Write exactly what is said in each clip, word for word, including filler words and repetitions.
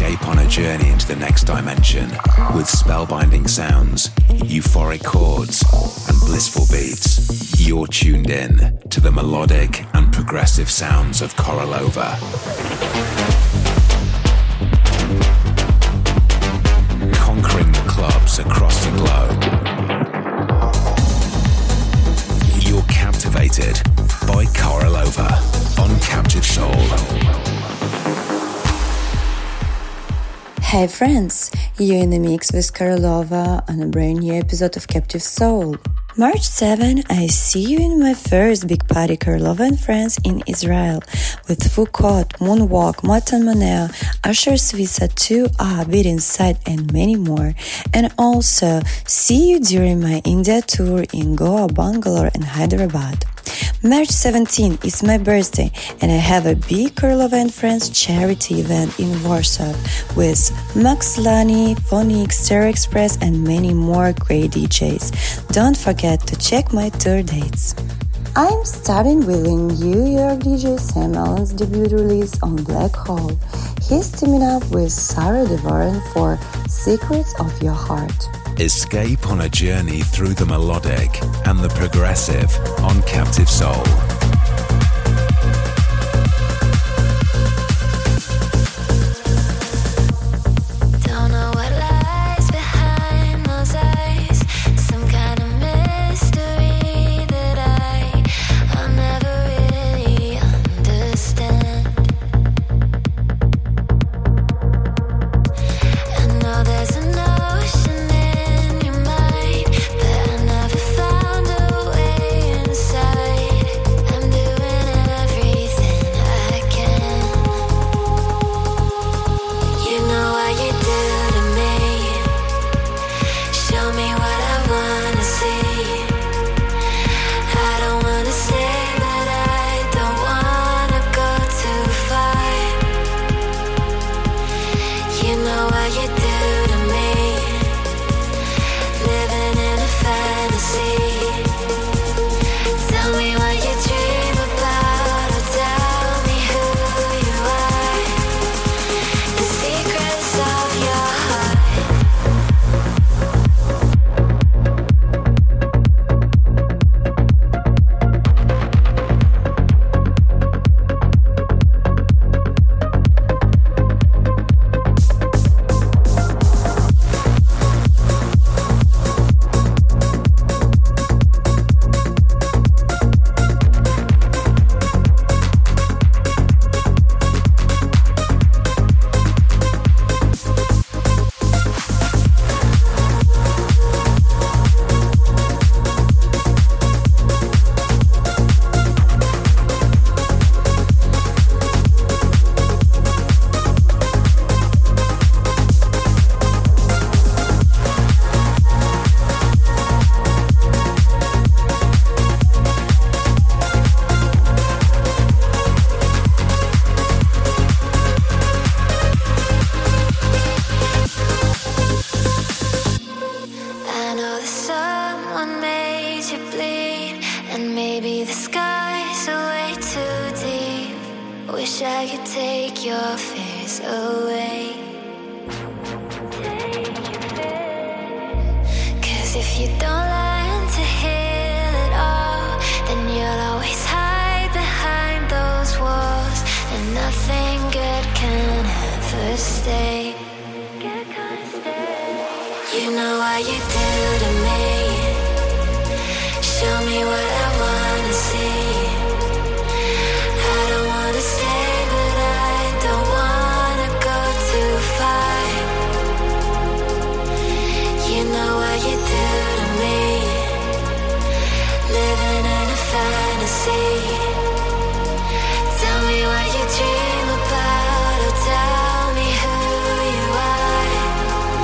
Escape on a journey into the next dimension with spellbinding sounds, euphoric chords, and blissful beats. You're tuned in to the melodic and progressive sounds of Korolova. Conquering the clubs across the globe. You're captivated by Korolova on Captive Soul. Hey friends, you're in the mix with Korolova on a brand new episode of Captive Soul. March seventh, I see you in my first big party Korolova and Friends in Israel with Foucault, Moonwalk, Matan Moneo, Usher Svisa two, Ah, Beat Inside and many more. And also see you during my India tour in Goa, Bangalore and Hyderabad. March seventeenth is my birthday and I have a big Korolova and Friends charity event in Warsaw with Max Lani, Phonics, Stereo Express and many more great D Js. Don't forget to check my tour dates. I'm starting with a New York D J Sam Allen's debut release on Black Hole. He's teaming up with Sarah Devoran for Secrets of Your Heart. Escape on a journey through the melodic and the progressive on Captive Soul.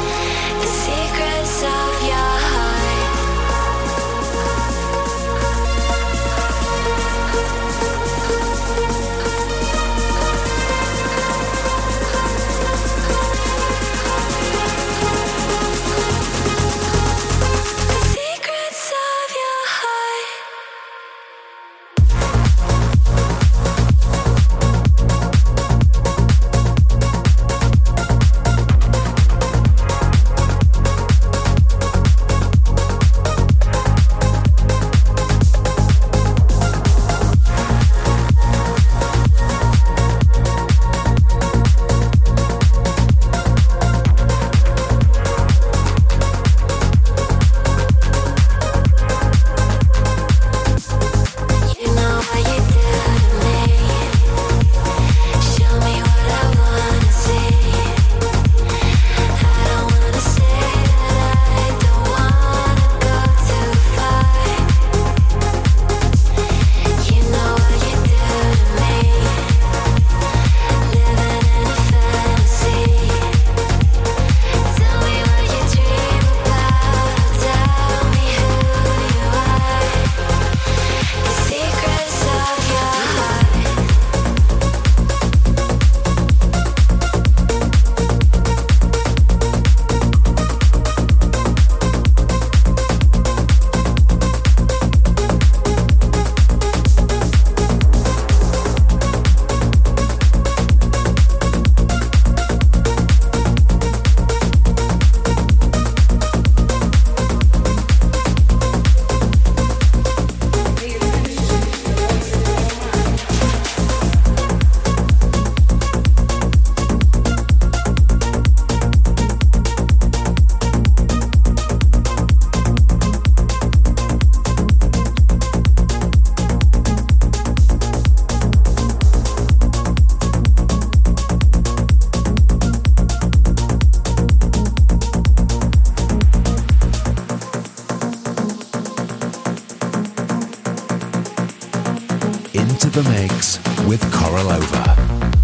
Secrets of your heart. with Korolova.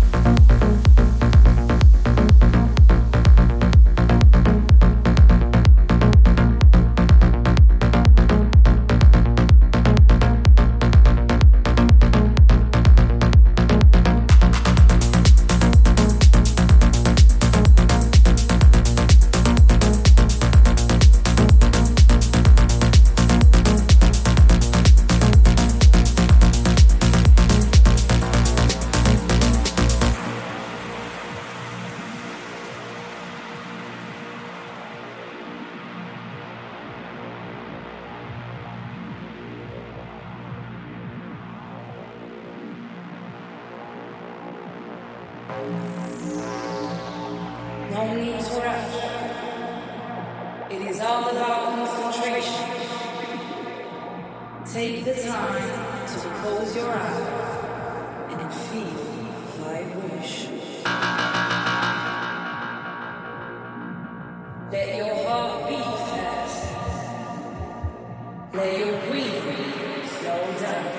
No need to rush. It is all about concentration. Take the time to close your eyes and feel vibration. Let your heart beat fast. Let your breathing slow down.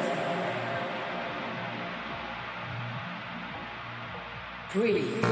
Breathe.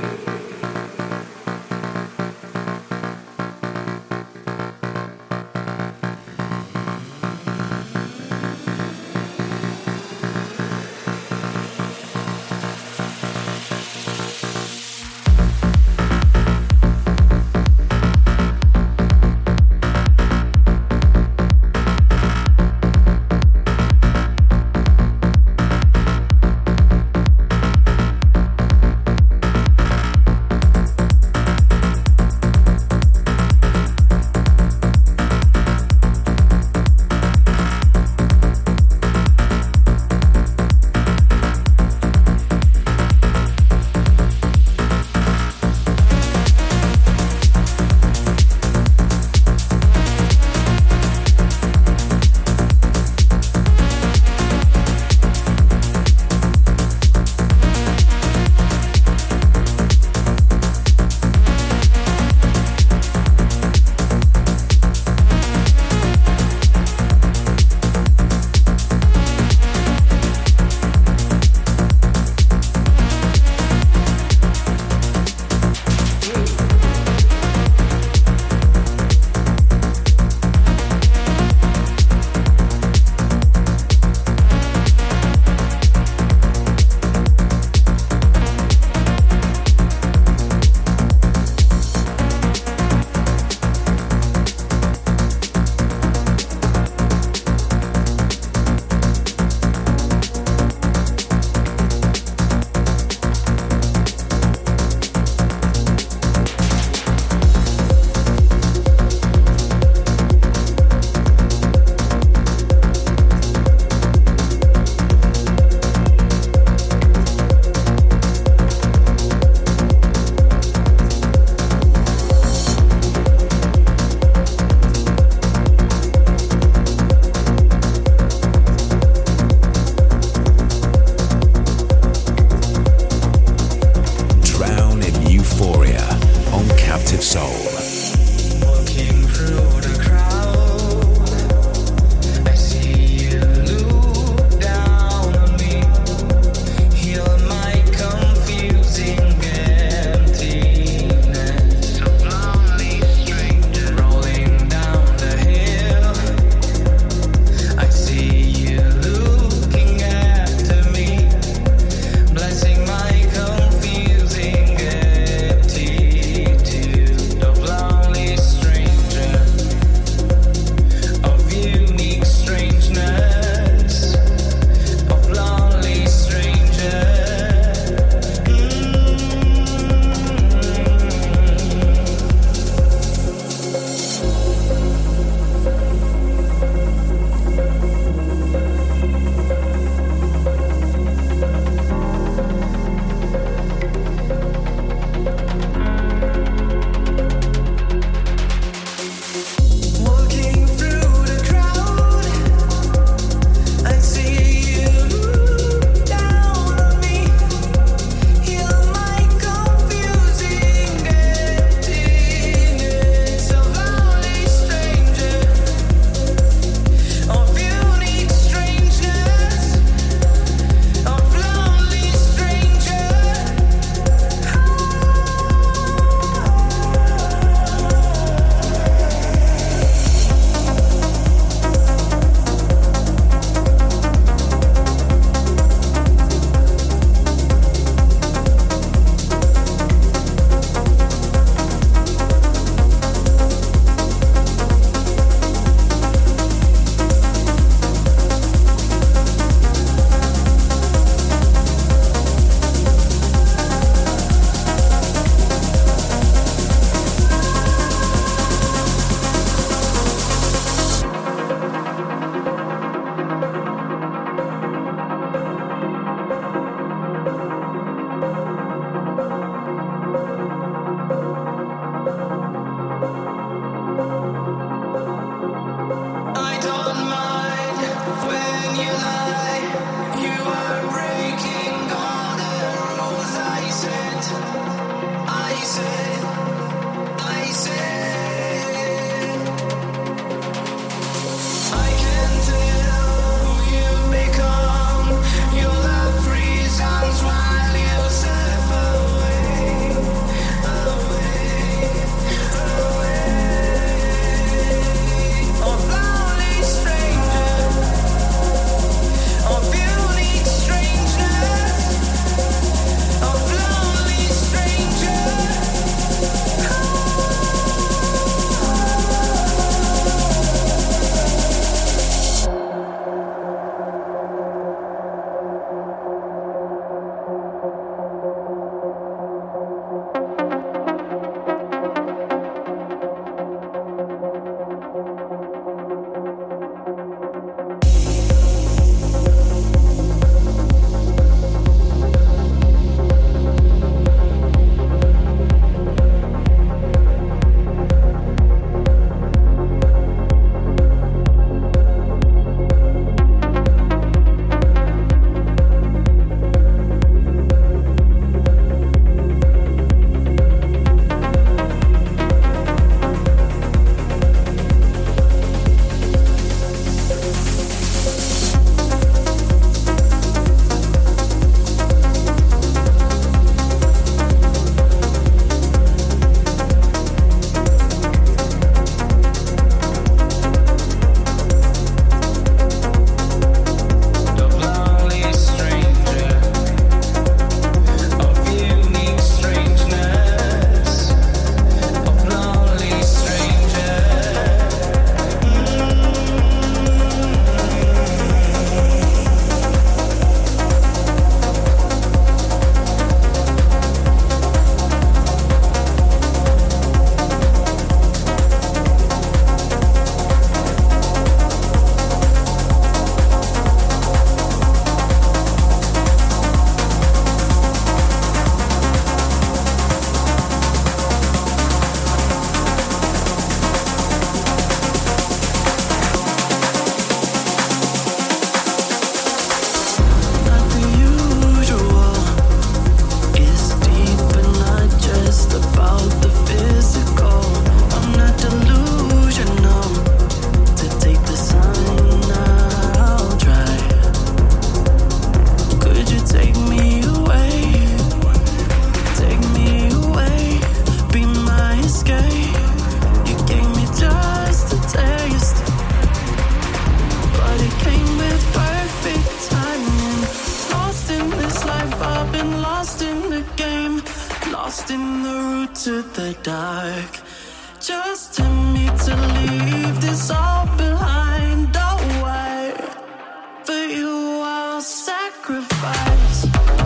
lost in the route to the dark. Just tell me to leave this all behind. Oh, why? For you I'll sacrifice.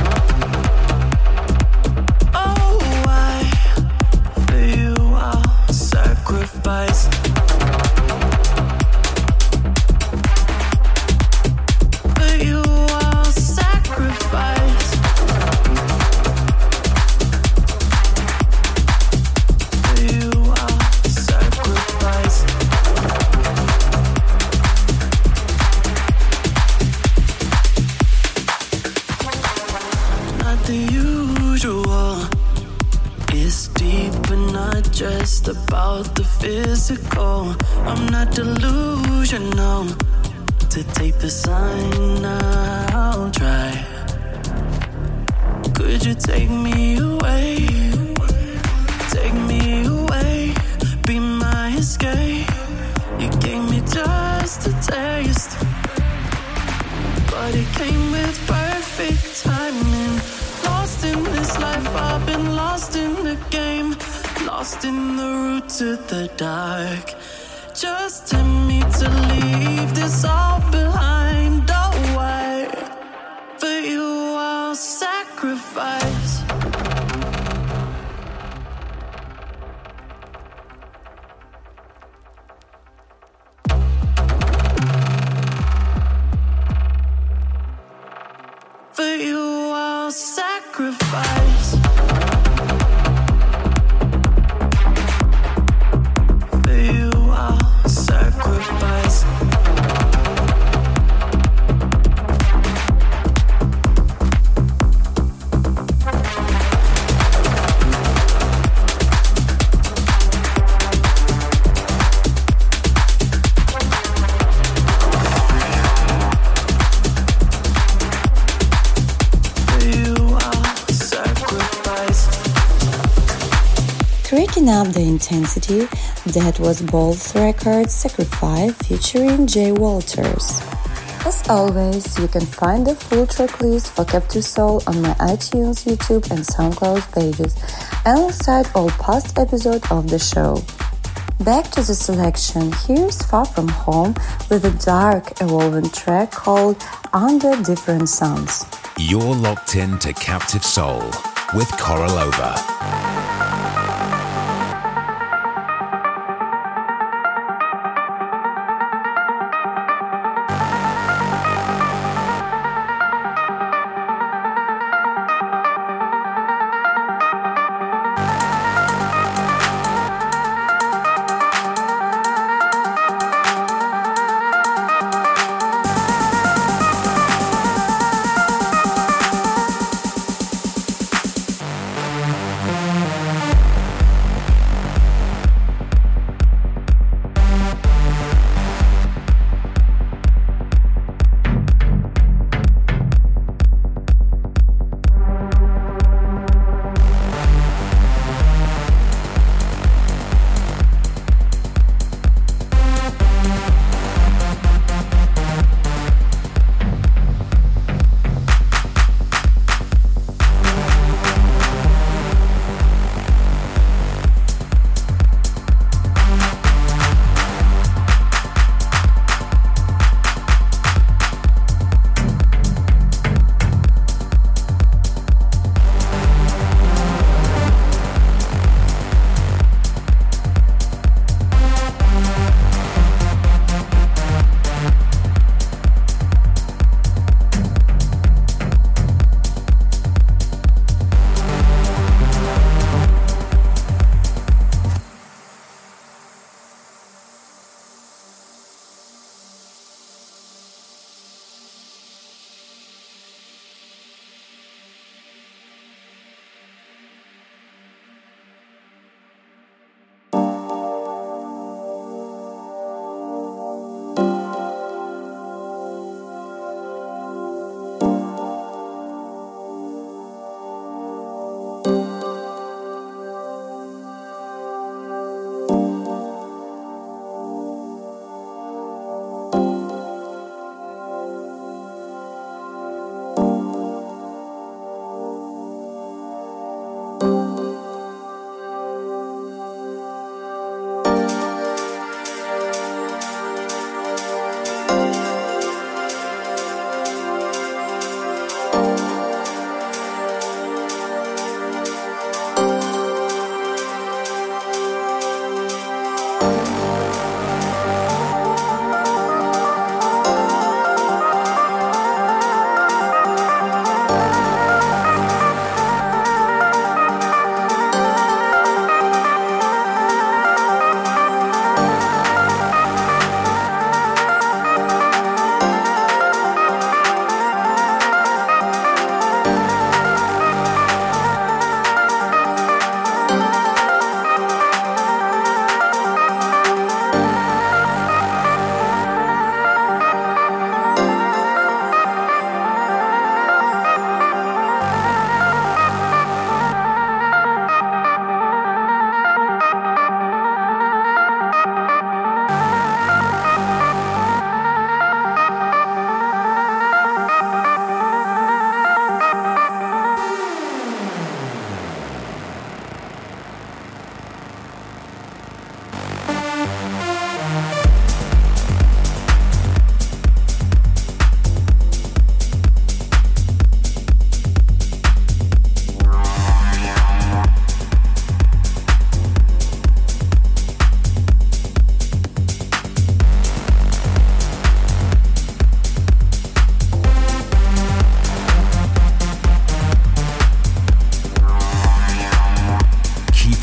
Oh, why? For you I'll sacrifice. For you I'll sacrifice. For you I'll sacrifice. Not the usual. It's deep but not just about the physical. I'm not delusional. To take the sign, I'll try. Could you take me away? Take me away. Be my escape. You gave me just a taste, but it came with perfect timing. Lost in this life, I've been lost in the game. Lost in the route to the dark. Just tell me to leave this all behind. Oh, why? For you I'll sacrifice. For you I'll sacrifice. For you I'll sacrifice. For you I'll sacrifice. Creating up the intensity, that was Both Records Sacrifice featuring Jay Walters. As always, you can find the full track list for Captive Soul on my iTunes, YouTube and SoundCloud pages, alongside all past episodes of the show. Back to the selection, here's Far From Home with a dark, evolving track called Under Different Suns. You're locked in to Captive Soul with Korolova. For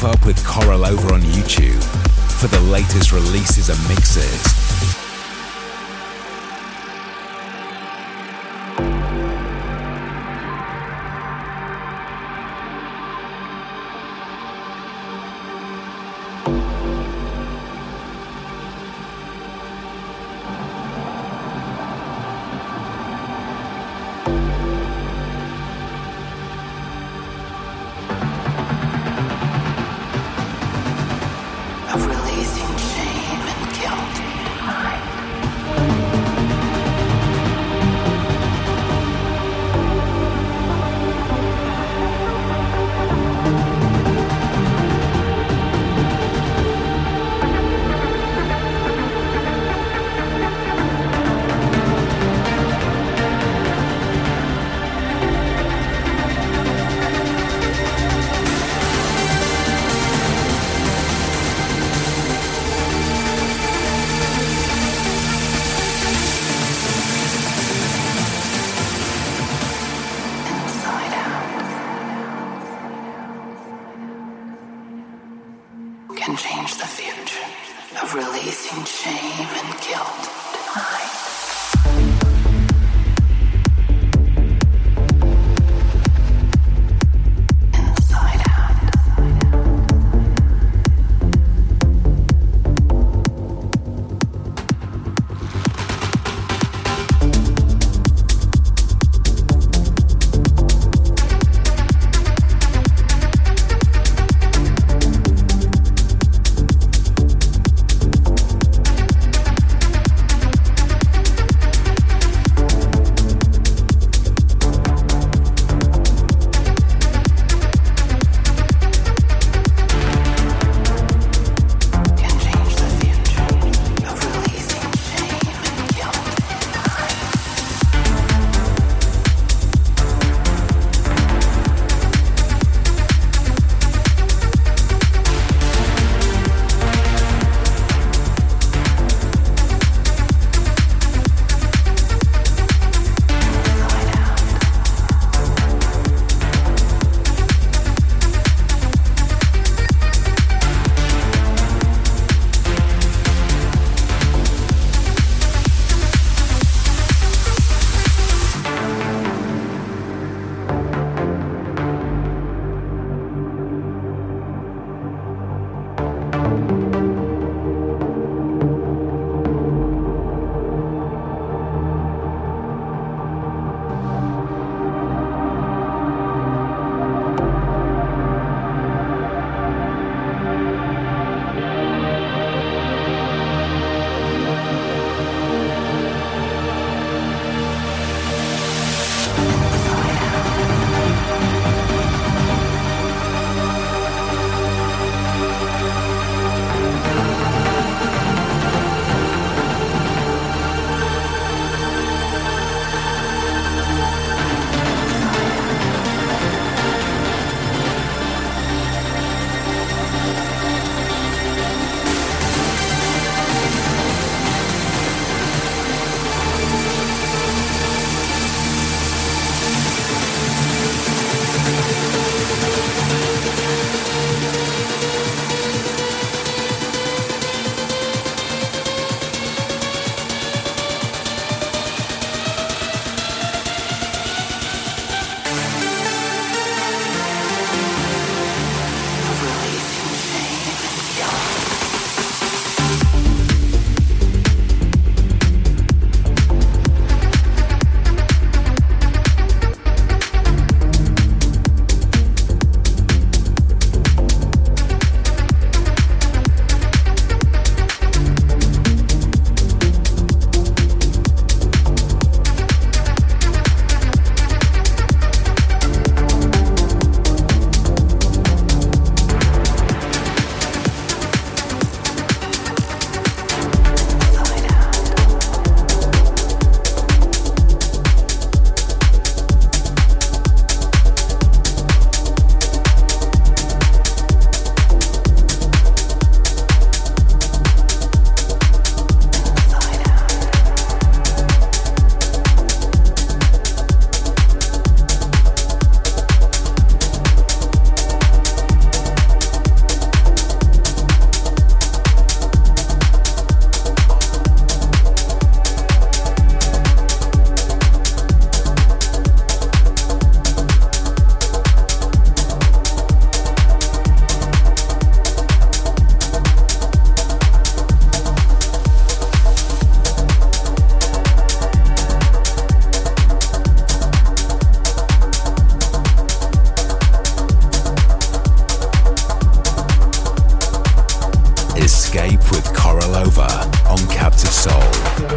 Keep up with Coral over on YouTube for the latest releases and mixes. Can change the future of releasing shame and guilt tonight. Escape with Korolova on Captive Soul.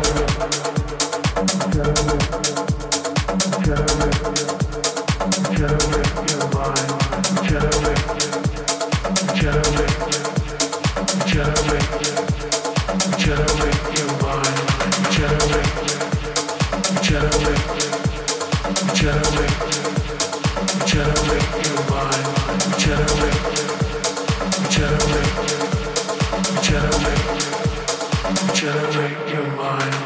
Generate your mind.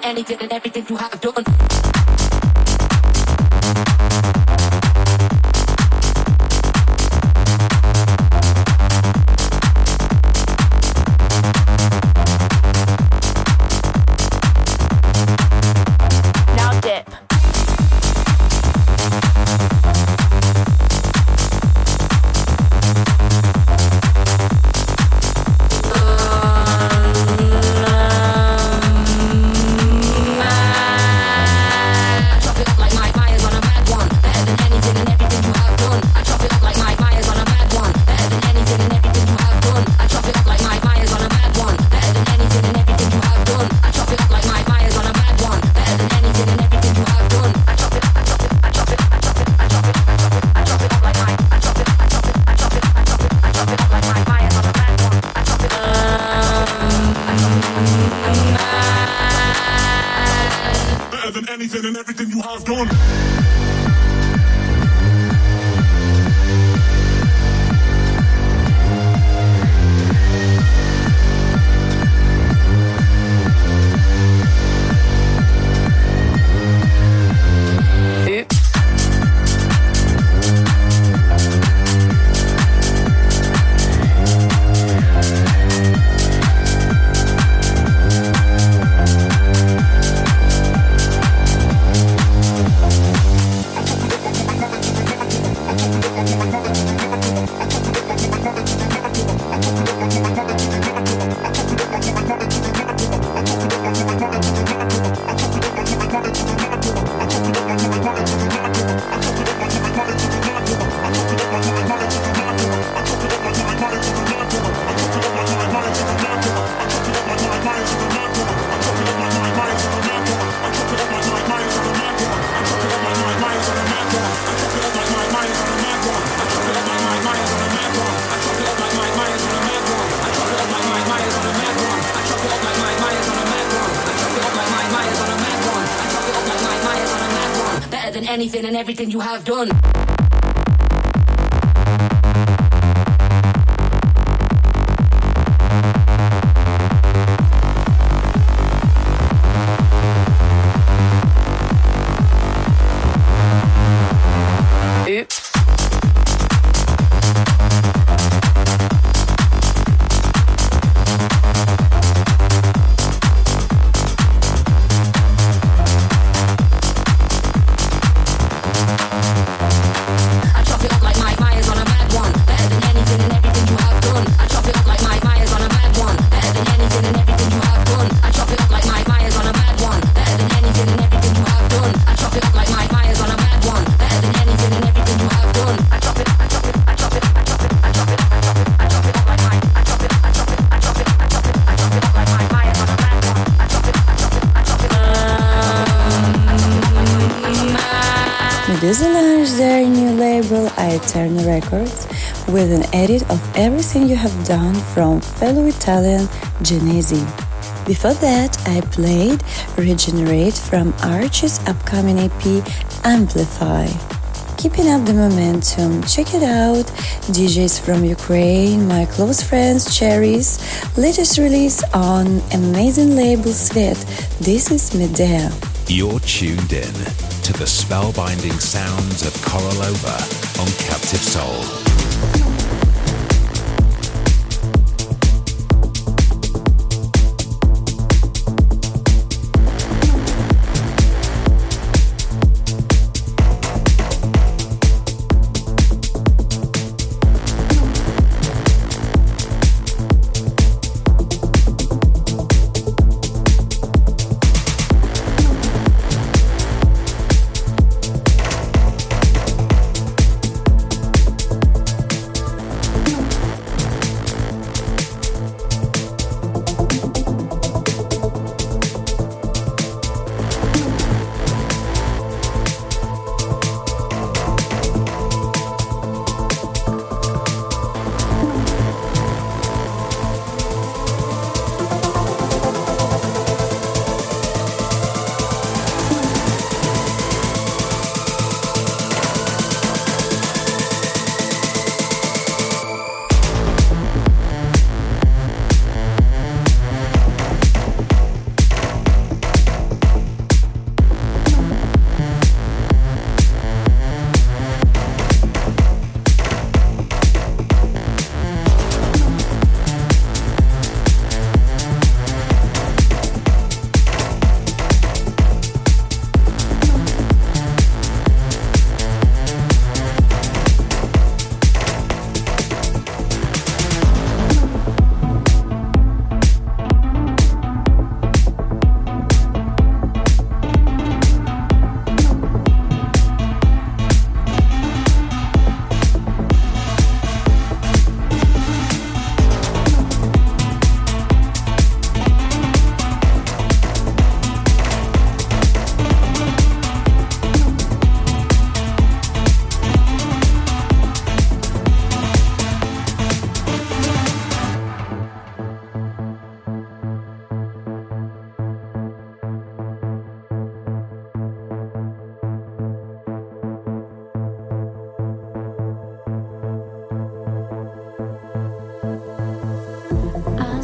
anything and everything you have done. Now dip. And everything you have done. Anything and everything you have done. Oops. Medusa launched their new label Aeterno Records with an edit of everything you have done from fellow Italian Genesi. Before that, I played Regenerate from Archie's upcoming E P Amplify. Keeping up the momentum, check it out, D Js from Ukraine, my close friends Cherries, latest release on amazing label Svet. This is Medea. You're tuned in to the spellbinding sounds of Korolova on Captive Soul.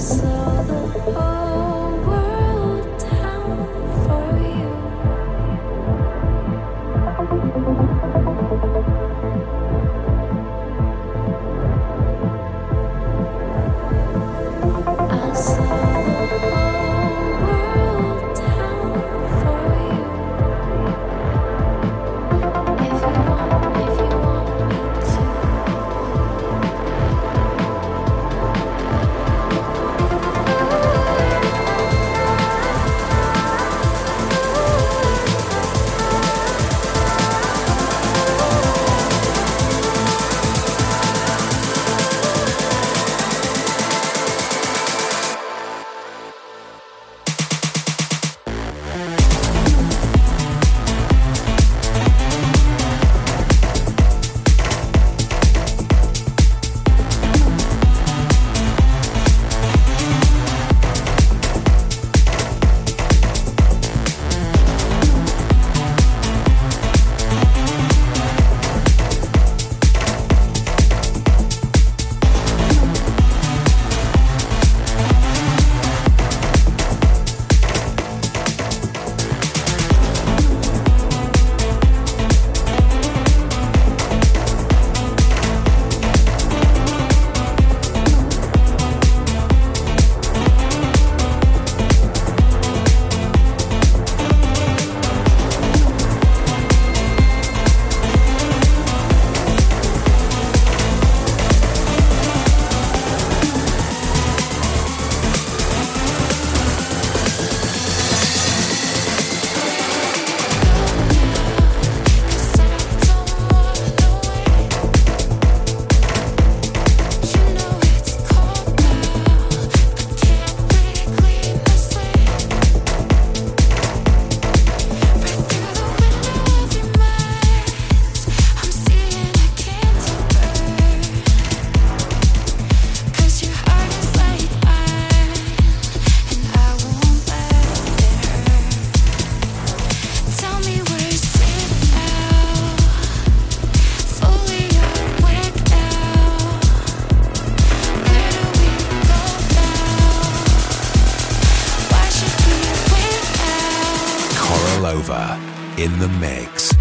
in the mix.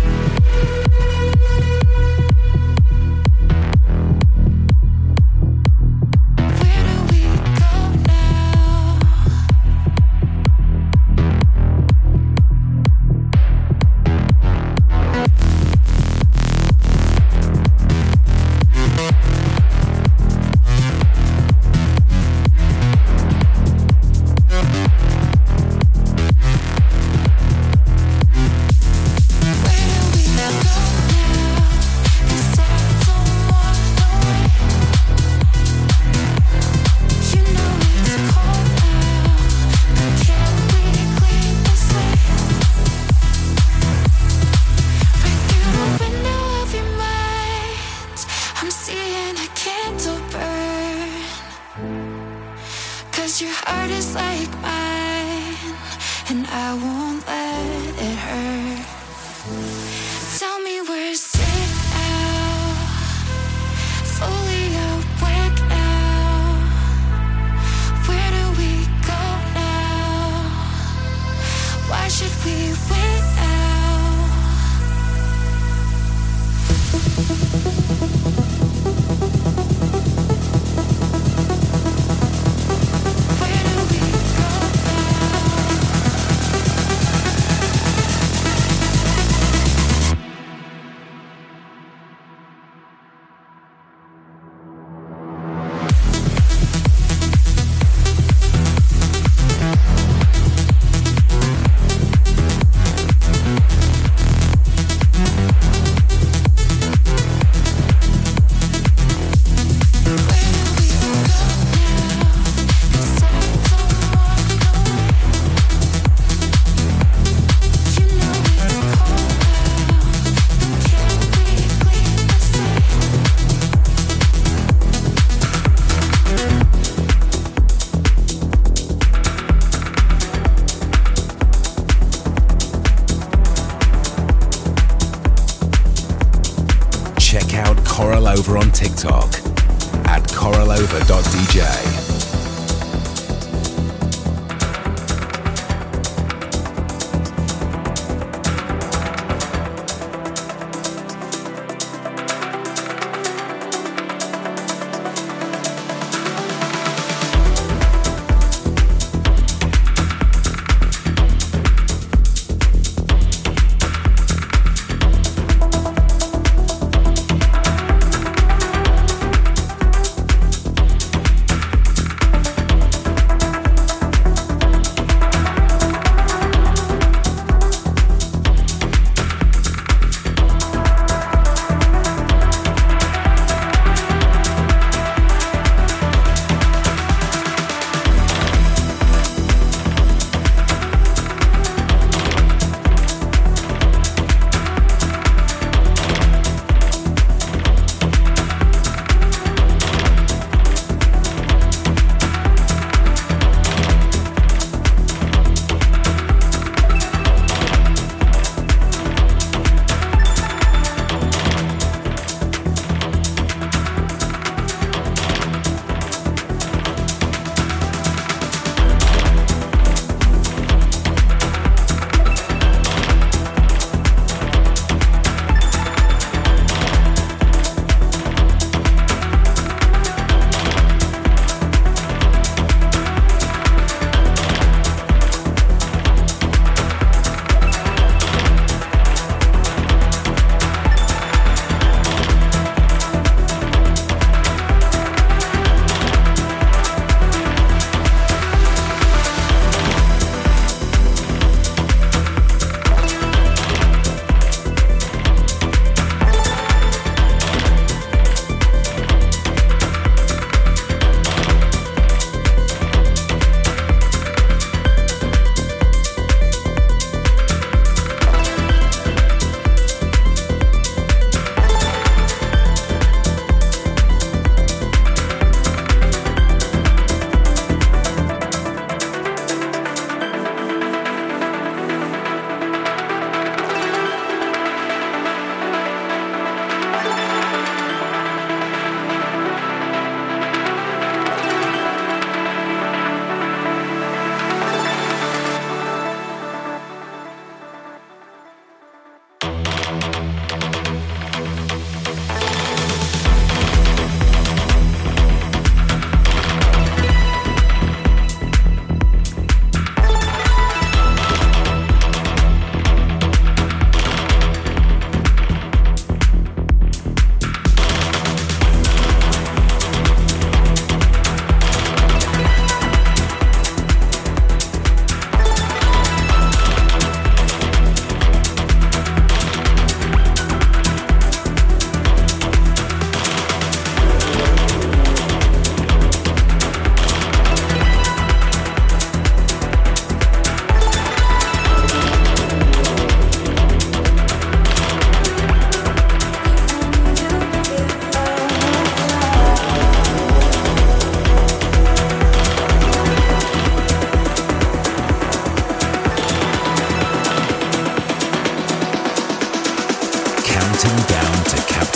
Over on TikTok at coralova dot d j.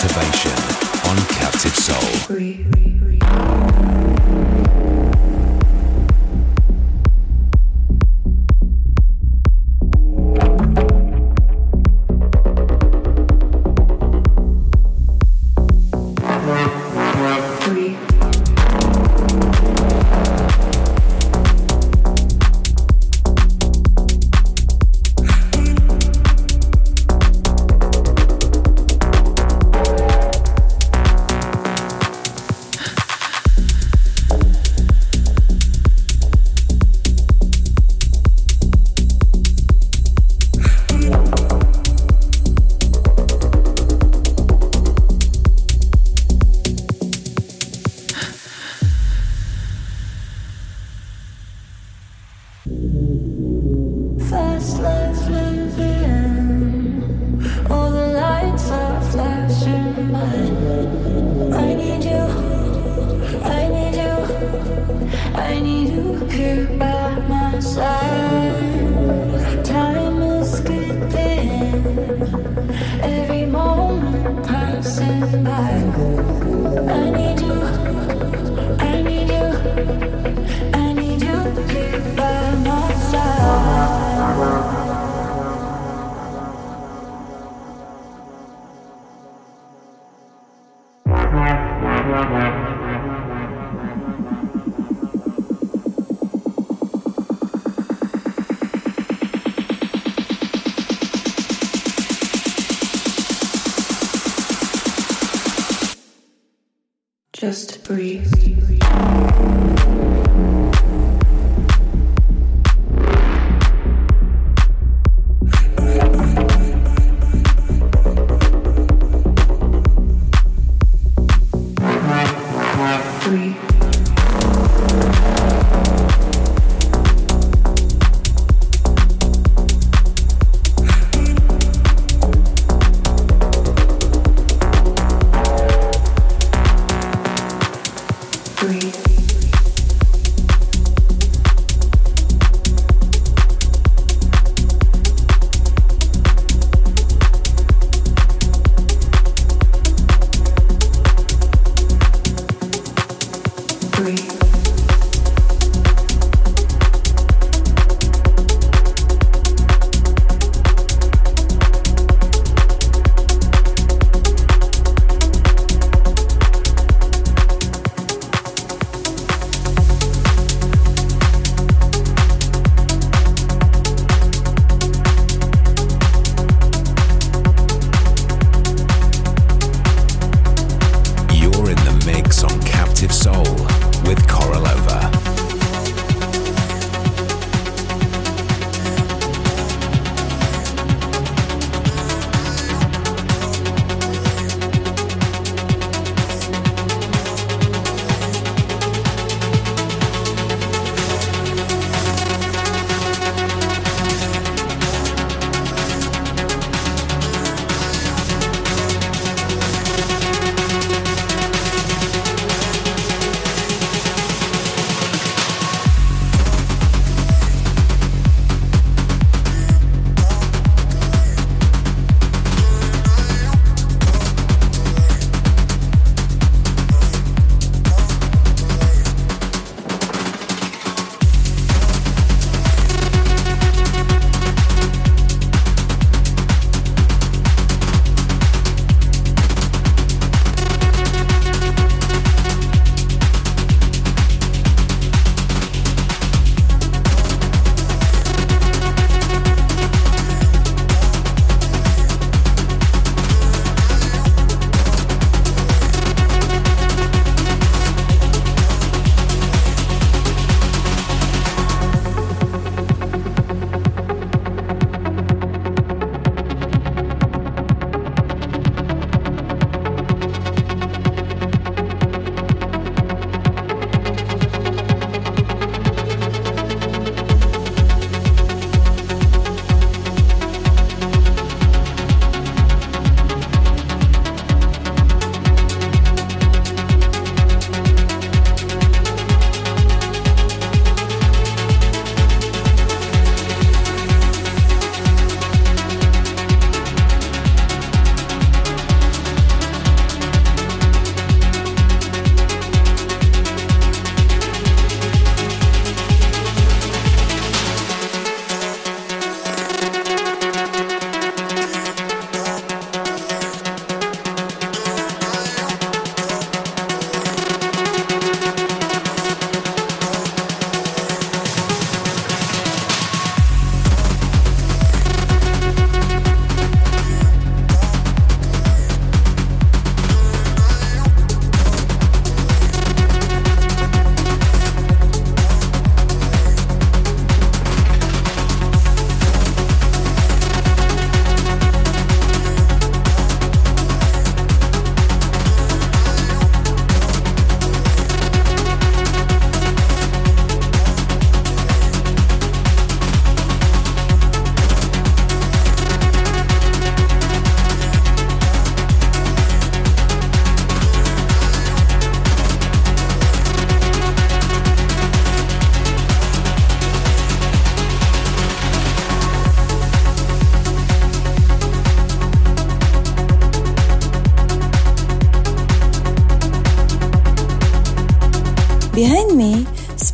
Cultivation on Captive Soul. Free. Just breathe. Breathe.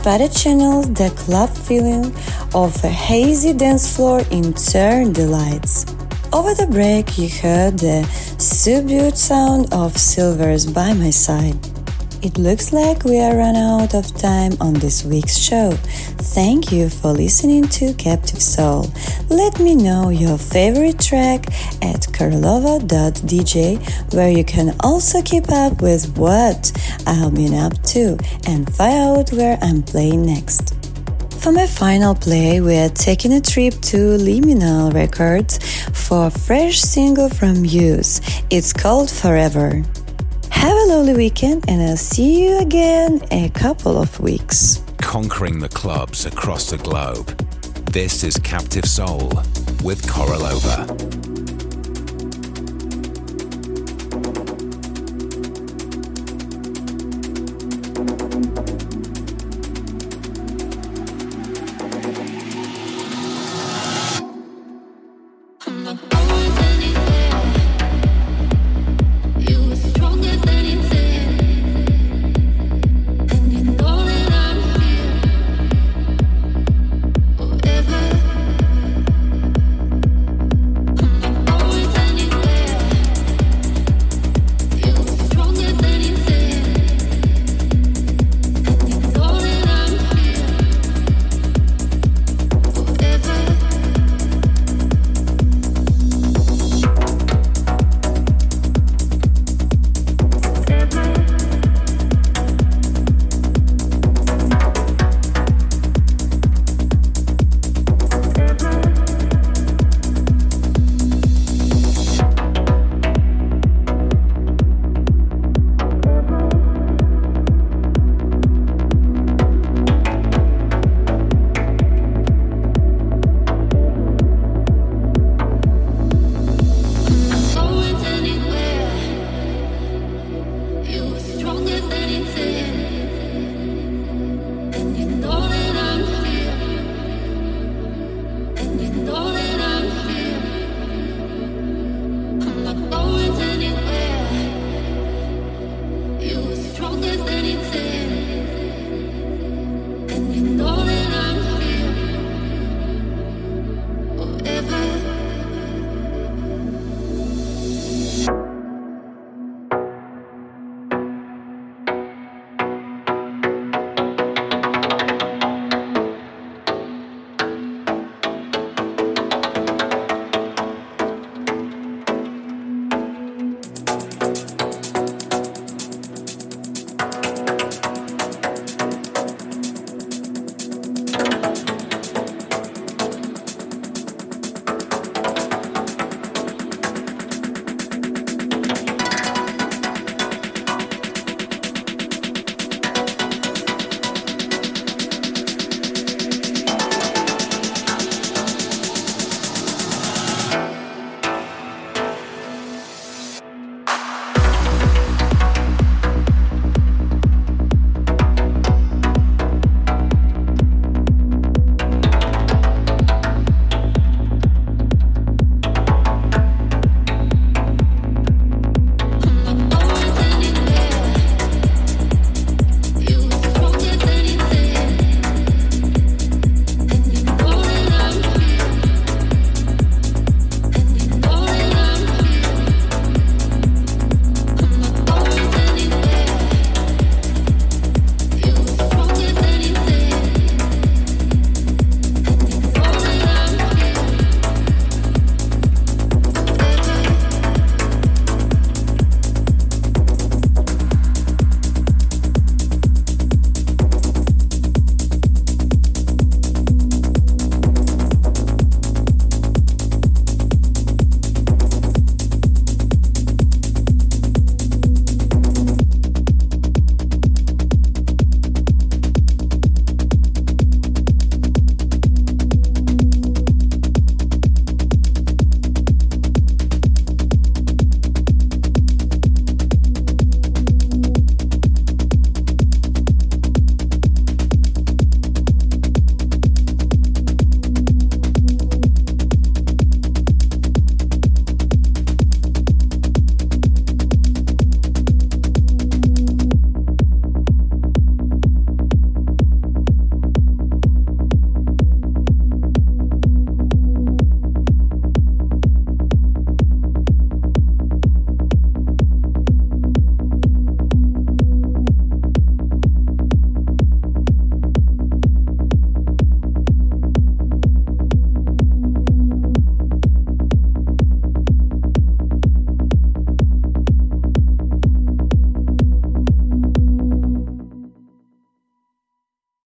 spotted channels the club feeling of a hazy dance floor in turn delights. Over the break, you heard the subdued sound of Silvers by my side. It looks like we are run out of time on this week's show. Thank you for listening to Captive Soul. Let me know your favorite track at karlova dot d j, where you can also keep up with what I've been up to and find out where I'm playing next. For my final play, we are taking a trip to Liminal Records for a fresh single from Muse. It's called Forever. Have a lovely weekend, and I'll see you again in a couple of weeks. Conquering the clubs across the globe. This is Captive Soul with Korolova.